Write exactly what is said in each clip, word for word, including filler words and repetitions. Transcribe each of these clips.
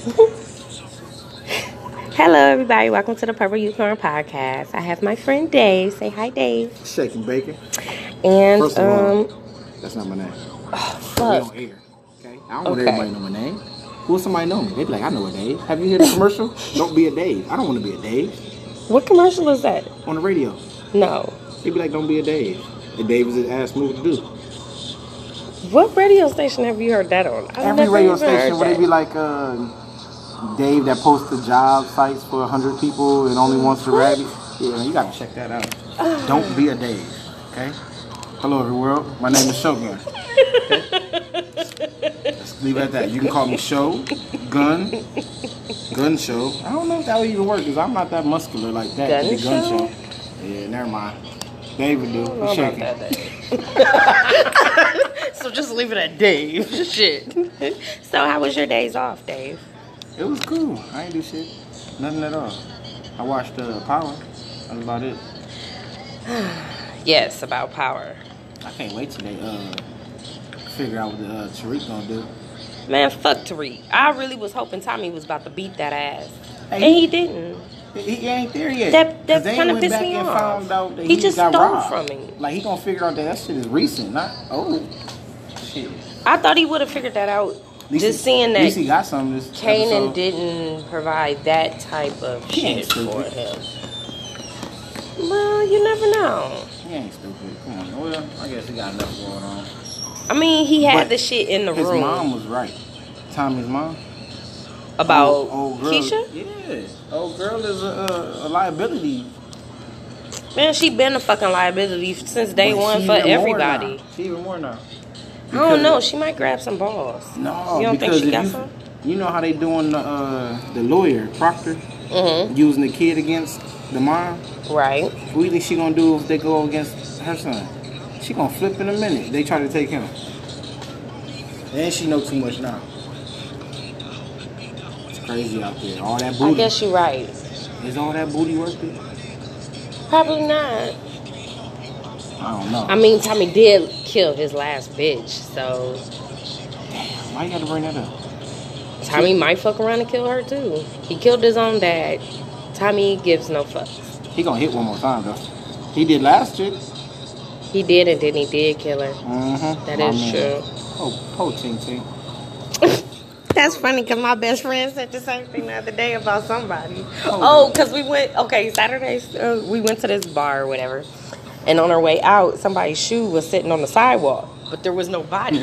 Hello, everybody. Welcome to the Purple Unicorn Podcast. I have my friend Dave. Say hi, Dave. Shaking bacon. And First of all, um, that's not my name. oh, We fuck. on air. Okay. I don't want Okay. everybody to know my name. Who would somebody know me? They be like, I know a Dave. Have you heard the commercial? Don't be a Dave. I don't want to be a Dave. What commercial is that? On the radio. No. They be like, don't be a Dave. The Dave is an ass move to do. What radio station have you heard that on? I've Every never radio even heard station where they that. be like, uh, Dave that posts the job sites for one hundred people and only wants to rabbit. Yeah, you gotta check that out. Uh. Don't be a Dave. Okay? Hello, every world. My name is Shogun. Okay? Let's leave it at that. You can call me Show, Gun, Gun Show. I don't know if that would even work because I'm not that muscular like that. Gun to be Gun Show? Show. Yeah, never mind. David do. I don't know He's about shaking. that, Dave. So just leave it at Dave. Shit. So how was your days off, Dave? It was cool. I ain't do shit. Nothing at all. I watched uh, Power. That's about it. Yes, about Power. I can't wait till they uh figure out what the, uh, Tariq gonna do. Man, fuck Tariq. I really was hoping Tommy was about to beat that ass. Hey, And he didn't. He, he ain't there yet. That- that 'Cause they kinda went pissed back me and off. Found out that He he, just got stole robbed. from me. Like he gonna figure out that that shit is recent, not old. Shit. I thought he would have figured that out. At least Just he- seeing At least that he got some this Kanan episode. didn't provide that type of He ain't shit for stupid. him. Well, you never know. He ain't stupid. Come on. Well, I guess he got enough going on. I mean, he had But the shit in the His room mom was right. Tommy's mom. about old, old girl. Keisha. Yeah. Old girl is a, a, a liability. Man, she been a fucking liability since day But one she for even more everybody. now. She even more now. I don't know. Because- She might grab some balls. No, You don't think because she if got you, some? You know how they doing the uh, the lawyer Proctor Mm-hmm. using the kid against the mom. Right. What do you think she gonna do if they go against her son? She gonna flip in a minute. They try to take him. And she know too much now. It's crazy out there. All that booty. I guess you're right. Is all that booty worth it? Probably not. I don't know. I mean, Tommy did kill his last bitch, so Why you gotta bring that up? Tommy might fuck around and kill her too. He killed his own dad. Tommy gives no fucks. He gonna hit one more time though. He did last chick. He did, and then he did kill her. Mm-hmm. That is true. Oh, oh, ting ting. That's funny because my best friend said the same thing the other day about somebody. Oh, because we went, okay, Saturdays, uh, we went to this bar or whatever. And on our way out, somebody's shoe was sitting on the sidewalk, but there was no body.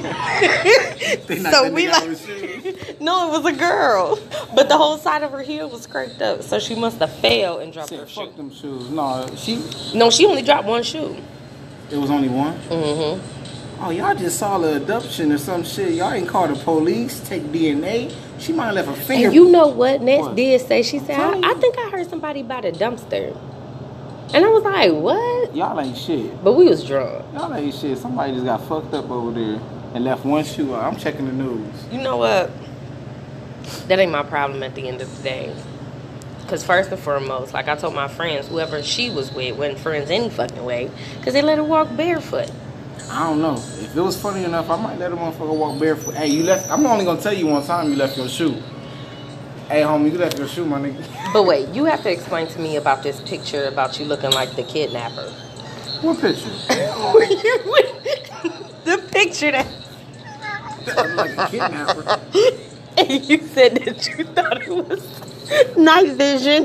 So we like, no, it was a girl. But the whole side of her heel was scraped up. So she must have fell and dropped her shoe. Fuck them shoes. No, she. No, she only dropped one shoe. It was only one. Mm-hmm. Oh, y'all just saw the abduction or some shit. Y'all ain't called the police, take D N A. She might have left a finger. And you know what Ness What? did say? She said, Tell me. I, I think I heard somebody by the dumpster. And I was like, what? Y'all ain't shit. But we was drunk. Y'all ain't shit. Somebody just got fucked up over there and left one shoe out. I'm checking the news. You know what? That ain't my problem at the end of the day. Because first and foremost, like I told my friends, whoever she was with wasn't friends any fucking way. Because they let her walk barefoot. I don't know. If it was funny enough, I might let a motherfucker walk barefoot. Hey, you left. I'm only gonna tell you one time you left your shoe. Hey, homie, you left your shoe, my nigga. But wait, you have to explain to me about this picture about you looking like the kidnapper. What picture? The picture that... I'm like a kidnapper. And you said that you thought it was night vision.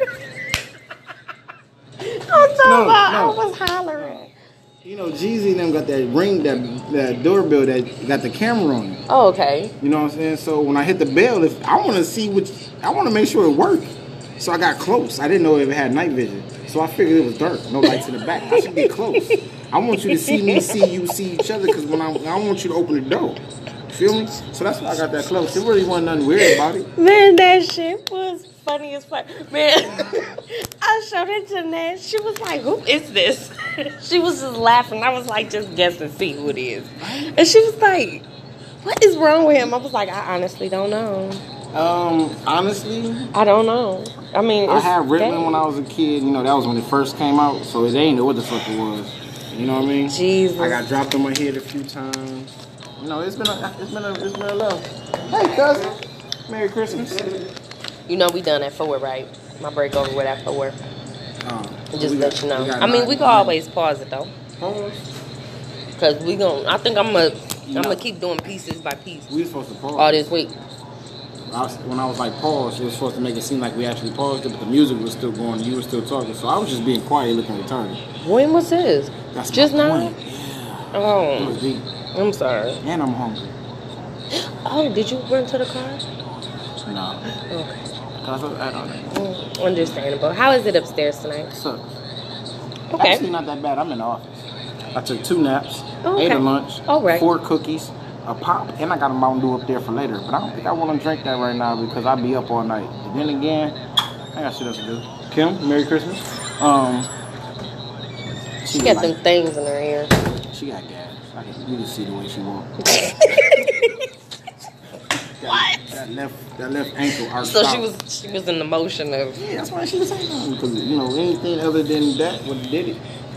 I'm talking No, about no. I was hollering. You know, Jeezy and them got that ring, that that doorbell that got the camera on it. Oh, okay. You know what I'm saying? So when I hit the bell, if I want to see which, I want to make sure it worked. So I got close. I didn't know if it had night vision. So I figured it was dark, no lights in the back. I should be close. I want you to see me, see you, see each other, because when I, I don't want you to open the door. Feel me? So that's why I got that close. There really wasn't nothing weird about it. Man, that shit was funny as fuck. Man, I showed it to Nat. She was like, who is this? She was just laughing. I was like, just guess and see who it is. And she was like, what is wrong with him? I was like, I honestly don't know. Um, honestly, I don't know. I mean, I it's had Ritalin gay. when I was a kid. You know, that was when it first came out. So they ain't know what the fuck it was. You know what I mean? Jesus. I got dropped on my head a few times. You know, it's been a, it's been a, it's been a love. Hey, cousin. Merry Christmas. You know we done at four, right? My break over with at four. Um, Just let you know. got I mean, nine- we can always pause it though, Pause. cause we gon' I think I'm gonna You I'm know, gonna keep doing pieces by piece We were supposed to pause. all this week. I was, when I was like pause, it was supposed to make it seem like we actually paused it, but the music was still going. And you were still talking, so I was just being quiet, looking retarded. When was this? That's Just my now? point. Yeah. It Oh, was deep. I'm sorry. And I'm hungry. Oh, did you run to the car? No. Okay. Cause I, I don't know. Mm, understandable. How is it upstairs tonight? Sucks. Okay. Actually, not that bad. I'm in the office. I took two naps, Oh, ate okay. a lunch, All right. four cookies, a pop, and I got a Mountain Dew up there for later. But I don't think I want to drink that right now because I'll be up all night. But then again, I got shit else to do. Kim, Merry Christmas. Um, She got them things in her ear. She got gas. I can, you can see the way she walked. What? That left, that left ankle arched So out. she was she was in the motion of. Yeah, that's why she was saying nothing. Because, you know, anything other than that would have did it.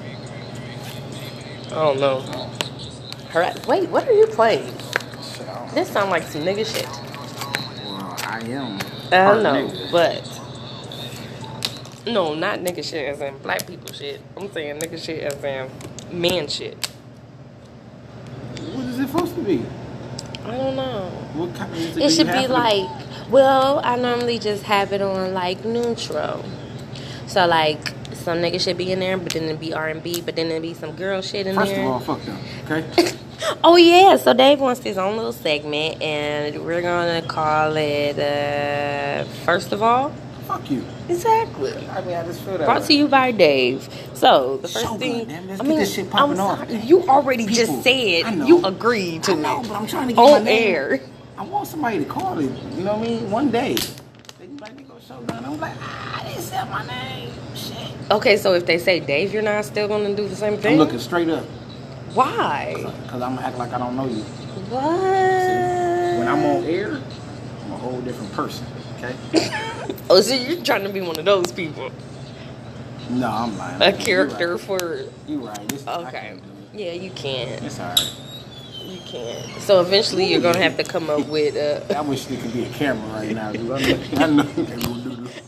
I don't know. Her, wait, what are you playing? Shit, I don't This sound like some nigga shit. Well, I am. I part don't know, nigga. but no, not nigga shit as in black people shit. I'm saying nigga shit as in man shit. What is it supposed to be? I don't know. What kind of music It do should you be have for like, well, I normally just have it on like neutral. So like some nigga shit be in there, but then it be R and B, but then it be some girl shit in First there. of all, fuck them, okay? Oh yeah, so Dave wants his own little segment, and we're gonna call it uh, First of All. Fuck you. Exactly. I mean, I just feel that Brought way. to you by Dave. So the first So good, thing, damn, let's I get mean, this shit popping I'm off. sorry, you already People, just I said know. you agreed to I know, it but I'm trying to get my on name. air. I want somebody to call it. You know what I mean? One day. They be like, they go show down. I'm like, ah, they said my name. Shit. Okay, so if they say Dave, you're not still gonna do the same thing. I'm looking straight up. Why? Because I'm going to act like I don't know you. What? When I'm on air, I'm a whole different person. Okay? Oh, so you're trying to be one of those people? No, I'm lying. A You character right. for? You right. This, I Okay. can't do it. Yeah, you can. It's alright. You can. So eventually, you're gonna have to come up with. Uh, I wish there could be a camera right now, dude. I know, I know you can go do this.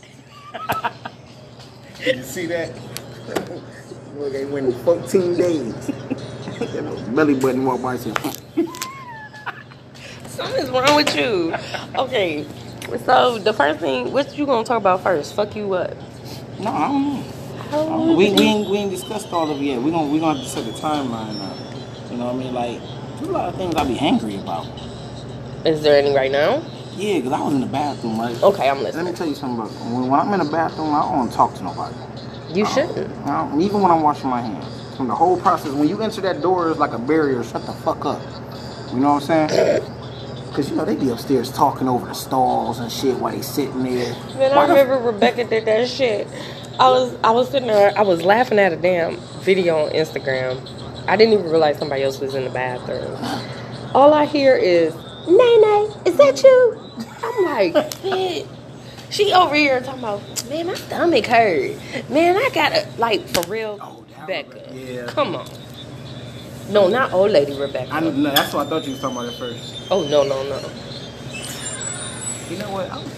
Did you see that? Look, they went fourteen days. You know, belly button walk by and said, Something's wrong with you. Okay, so the first thing, what you gonna talk about first? Fuck you what? no, I don't know. How Um, would we, you- we, ain't, we ain't discussed all of it yet. We're going we gonna have to set the timeline now. You know what I mean? Like, there's a lot of things I be angry about. Is there any right now? Yeah, because I was in the bathroom, right? Okay, I'm Let me listening. tell you something about when, when I'm in the bathroom, I don't want to talk to nobody. You I don't- shouldn't. I don't- even when I'm washing my hands. From the whole process, when you enter that door, it's like a barrier. Shut the fuck up. You know what I'm saying? Because, you know, they be upstairs talking over the stalls and shit while they sitting there. Man, Why I the- remember Rebecca did that shit. I was I was sitting there, I was laughing at a damn video on Instagram. I didn't even realize somebody else was in the bathroom. All I hear is, Nay Nay, is that you? I'm like, bitch. She over here talking about, man, my stomach hurt. Man, I gotta, like, for real, Oh, that Becca. Rebecca, yeah. Come on. No, not old lady Rebecca. I, no, that's what I thought you was talking about at first. Oh, no, no, no. You know what? I'm,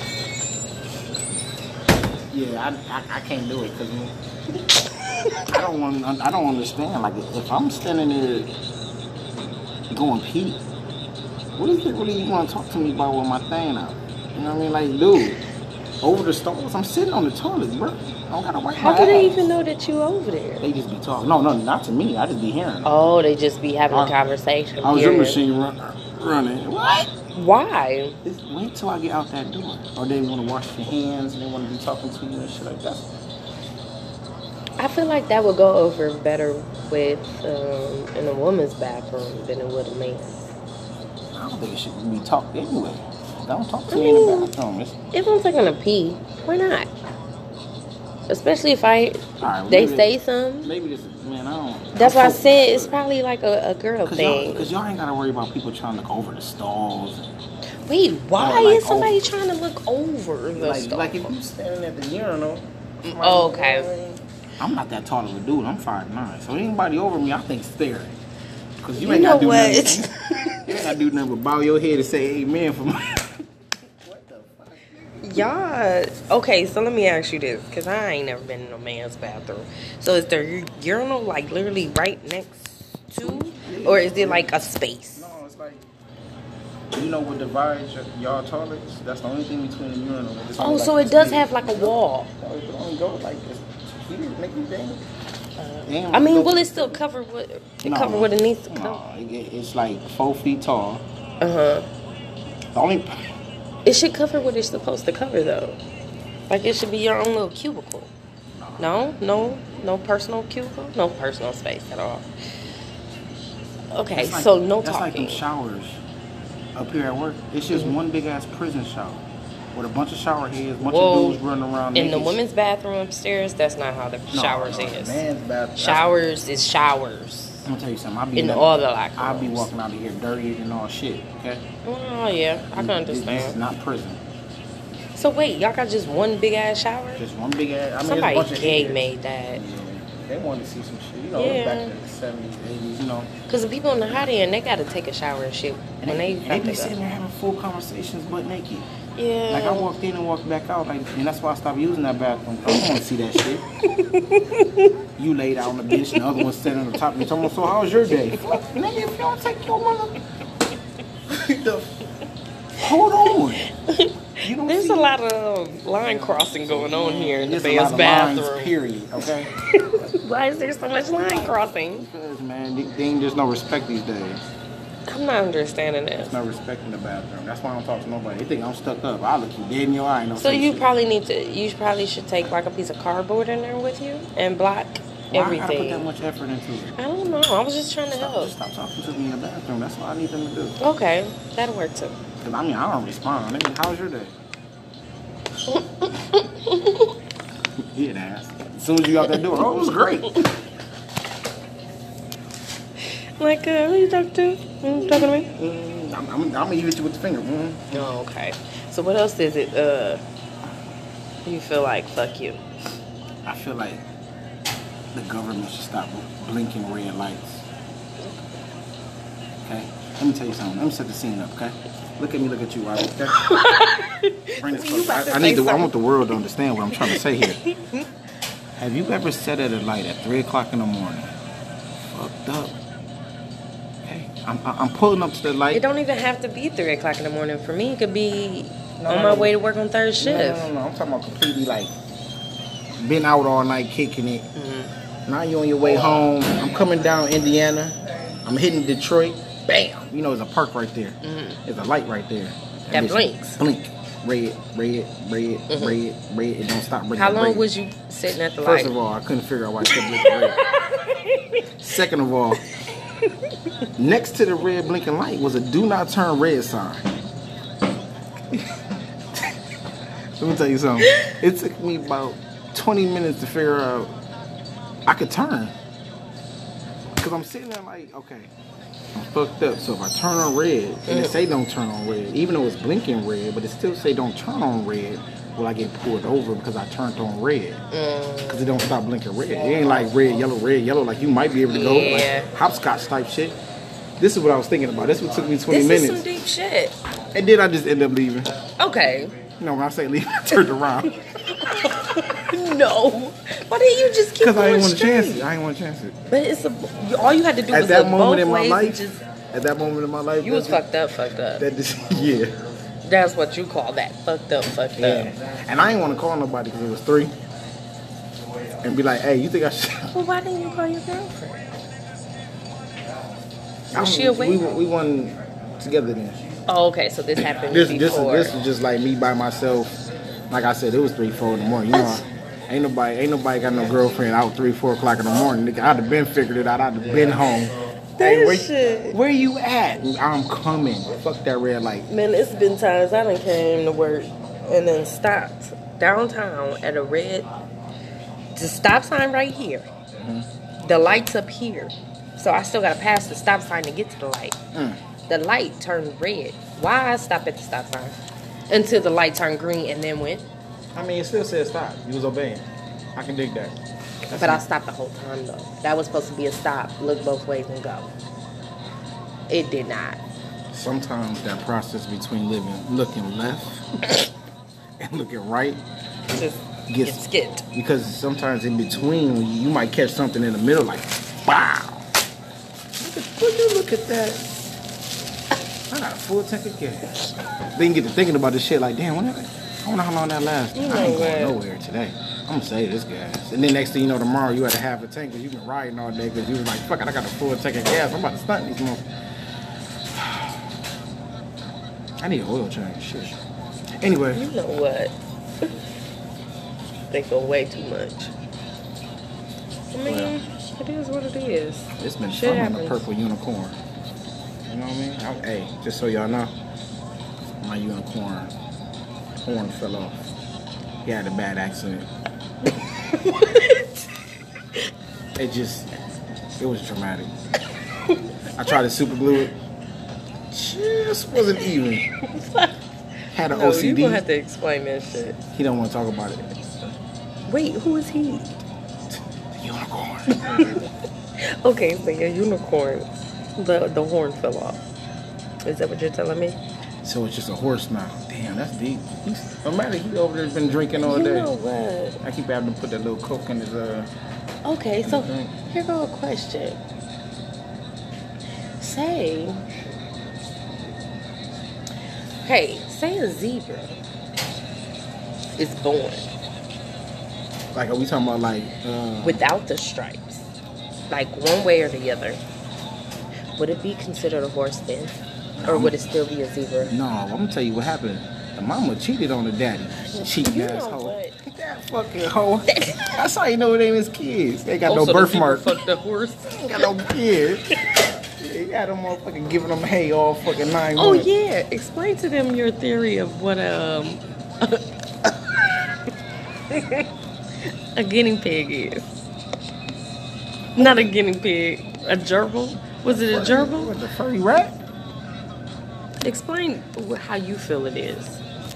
yeah, I, I, I can't do it because I don't want. I don't understand. Like if I'm standing there going pee, what is it really you want to talk to me about with my thing out? You know what I mean? Like, dude, over the stalls, I'm sitting on the toilet, bro. I don't gotta wipe How my do they ass. even know that you over there? They just be talking. No, no, not to me. I just be hearing. them. Oh, they just be having a I- conversation. How's your period. machine run, running? What? Why? It's, wait till I get out that door. Or they want to wash their hands and they want to be talking to you and shit like that. I feel like that would go over better with um, in a woman's bathroom than it would a man. I don't think it should be talked anyway. Don't talk to me in the bathroom. It's, If I'm taking a pee, why not? Especially if I all right, well, they maybe say this- something. Maybe this is, man, I don't. That's I'm why I focused. said it's probably like a, a girl Cause y'all, thing. Cause y'all ain't gotta worry about people trying to go over the stalls. And, Wait, why Oh, like, is somebody oh. trying to look over the like, stuff? like if you standing at the urinal. somebody- Oh, okay. I'm not that tall of a dude. I'm five nine. So anybody over me, I think staring. Cause you, You ain't know gotta do what? nothing. You ain't gotta do nothing but bow your head and say amen for my. Y'all, okay, so let me ask you this, because I ain't never been in a man's bathroom. So is there urinal, like, literally right next to, or is it like a space? No, it's like, you know what divides y- y'all toilets? That's the only thing between the urinal. It's Oh, only so like it does this have like a wall. No, it only go like this. Here, nigga, damn. I mean, will it still cover what it No, cover what it needs to cover? No, it, it's like four feet tall. Uh huh. The only It should cover what it's supposed to cover, though. Like it should be your own little cubicle. No, no, no personal cubicle, no personal space at all. Okay, like, so no that's talking. like them showers up here at work. It's just Mm-hmm. one big ass prison shower with a bunch of shower heads, a bunch Whoa. of dudes running around. In the naked. women's bathroom upstairs, that's not how the No, showers no, is. Man's bathroom. Showers is showers. I'm gonna tell you something. I'll be In never- all the locker I'll be rooms. walking out of here dirty and all shit. Okay. Oh yeah, I can This- This is understand. not prison. So wait, y'all got just one big ass shower? Just one big ass. I mean, Somebody there's a bunch of gay heads. made that. Yeah. They wanted to see some shit. You know, Yeah. back in the seventies, eighties. You know. Cause the people in the hot end, they gotta take a shower and shit when they And they got be to sitting go. there having full conversations, butt naked. Yeah. Like I walked in and walked back out, like, and that's why I stopped using that bathroom. I don't want to see that shit. You laid out on the bench, and the other one sitting on the top. And someone, so how was your day? Fuck, nigga, if you don't take your mother, the- hold on. You don't There's see a lot of line crossing going on here in the There's a lot man's of bathroom. lines, period. Okay. Why is there so much line crossing? Because man, they, they ain't just no respect these days. I'm not understanding this. No respect in the bathroom. That's why I don't talk to nobody. They think I'm stuck up. I look you dead in your eye. No So you probably need to. You probably should take like a piece of cardboard in there with you and block Why I gotta put everything. that much effort into it? I don't know. I was just trying to Stop, help. just stop talking to me in the bathroom. That's what I need them to do. Okay, that'll work too. Cause I mean, I don't respond. I mean, how's your day? Yeah, ass. As soon as you got that door, oh, it was great. Like, uh, who you talking to? You talking to me? Mm, I'm, I'm, I'm gonna hit you with the finger. Mm. Oh, okay. So what else is it? Uh, you feel like fuck you? I feel like the government should stop blinking red lights. Okay? Let me tell you something. Let me set the scene up, okay? Look at me, look at you, right? Okay? Bring this You closer. about to I, I need say the, I want the world to understand what I'm trying to say here. Have you ever sat at a light at three o'clock in the morning? Fucked up. Okay? I'm, I'm pulling up to the light. It don't even have to be three o'clock in the morning for me. It could be No, on no, my no. way to work on third shift. No, no, no, no. I'm talking about completely like been out all night kicking it. Mm-hmm. Now you on your way home. I'm coming down Indiana. I'm hitting Detroit. Bam! You know, there's a park right there. Mm-hmm. There's a light right there. That bitch blinks. Blink. Red, red, red, Mhm. red, red. It don't stop blinking. How long red. was you sitting at the First light? of all, I couldn't figure out why it kept blinking red. Second of all, next to the red blinking light was a do not turn red sign. Let me tell you something. It took me about twenty minutes to figure out I could turn. Because I'm sitting there like, okay, I'm fucked up. So if I turn on red, and it say don't turn on red, even though it's blinking red, but it still say don't turn on red, will I get pulled over because I turned on red? Because it don't stop blinking red. It ain't like red, yellow, red, yellow, like you might be able to go. Yeah. Like hopscotch type shit. This is what I was thinking about. This is what took me twenty This minutes. is some deep shit. And then I just end up leaving. Okay. You know, when I say leave, I turned around. No. Why didn't you just keep Because I going didn't want to straight? chance it. I didn't want to chance it. But it's a, you- all you had to do At was that look moment both in my ways life, and just, at that moment in my life, you was that, fucked up, fucked up. that just, yeah. That's what you call that. Fucked up, fucked up. Yeah. And I didn't want to call nobody because it was three. And be like, hey, you think I should? Well, why didn't you call your girlfriend? I Was she we, awake? we, we won together then. Oh, okay, so this happened This, this, is, before. this is just like me by myself. Like I said, it was three, four in the morning. You know, ain't nobody, ain't nobody got no girlfriend out three, four o'clock in the morning. Nigga, I'd have been figured it out. I'd have been home. Hey, where, shit. where you at? I'm coming. Fuck that red light. Man, it's been times I done came to work and then stopped downtown at a red, the stop sign right here. Mm-hmm. The light's up here. So I still gotta pass the stop sign to get to the light. Mm. The light turned red. Why I stop at the stop sign? Until the light turned green and then went. I mean, it still said stop. You was obeying. I can dig that. That's But I it. stopped the whole time though. That was supposed to be a stop. Look both ways and go. It did not. Sometimes that process between living, looking left and looking right Just gets get skipped. because sometimes in between you, you might catch something in the middle like wow. Look at, would you look at that? I got a full tank of gas. Then you get to thinking about this shit like damn, when I, I wonder how long that lasts. You I ain't know going what? nowhere today. I'm gonna save this gas. And then next thing you know, tomorrow you had a half a tank because you've been riding all day because you was like, fuck it, I got a full tank of gas. I'm about to stunt these motherfuckers. I need an oil change. Shit. Anyway. You know what? They go way too much. I mean, Well, it is what it is. It's been Shit fun on the happens. purple unicorn. You know what I mean? I, hey, just so y'all know, my unicorn horn fell off. He had a bad accident. It just, it was dramatic. I tried to super glue it. Just wasn't even. Had an No, O C you D. gonna have to explain that shit. He don't want to talk about it. Wait, who is he? The unicorn. Okay, so your unicorn, the the horn fell off. Is that what you're telling me? So it's just a horse now. Damn, that's deep. He's, no matter, he over there been drinking all You day. know what? I keep having to put that little coke in his uh. Okay, so Mhm. here go a question. Say, hey, say a zebra is born Like, are we talking about like? Uh, without the stripes, like one way or the other. Would it be considered a horse then, or would it still be a zebra? no, I'm gonna tell you what happened. The mama cheated on the daddy. Cheating You ass know hoe. what? That fucking hoe. That's how you know it ain't his kids. They got Oh, no so the birthmark. zebra fucked the horse. They got no kids. They got them motherfucking giving them hay all fucking nine Oh months. yeah, explain to them your theory of what um a guinea pig is. Not a guinea pig, a gerbil. Was it a gerbil? What, the furry rat? Explain wh- how you feel it is.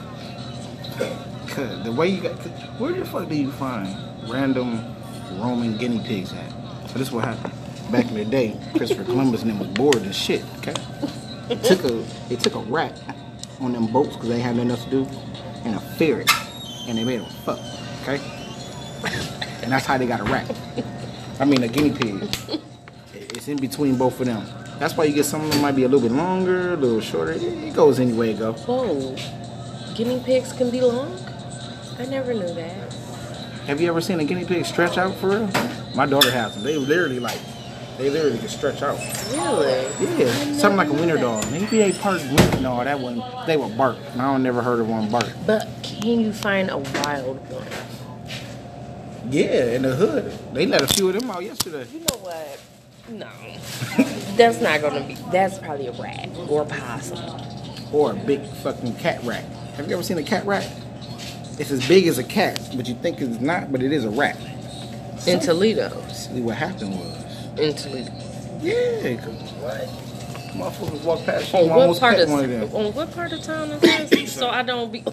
Cause the way you got, cause where the fuck do you find random Roman guinea pigs at? So this is what happened. Back in the day, Christopher Columbus and them was bored and shit. Okay, they took a they took a rat on them boats because they had nothing else to do, and a ferret, and they made them fuck. Okay, and that's how they got a rat. I mean a guinea pig. It's in between both of them. That's why you get some of them might be a little bit longer, a little shorter. It, it goes any way it goes. Whoa, guinea pigs can be long? I never knew that. Have you ever seen a guinea pig stretch out for real? My daughter has them. They literally like, they literally can stretch out. Really? Yeah, something like a knew winter that. dog. Maybe they part winter. No, that one. They were bark. I don't never heard of one bark. But can you find a wild one? Yeah, in the hood, they let a few of them out yesterday. You know what? No. That's not gonna be, that's probably a rat or a possum. Or a big fucking cat rat. Have you ever seen a cat rat? It's as big as a cat, but you think it's not, but it is a rat. In Toledo. See what happened was. In Toledo. Yeah, cause what? Motherfuckers walk past you, On you what almost part pet of one of them. on what part of town is this? So I don't be.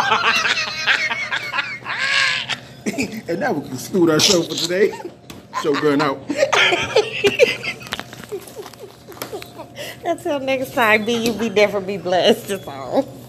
And that will conclude our show for today. Showgun out. Until next time, be you be different, be blessed. That's all.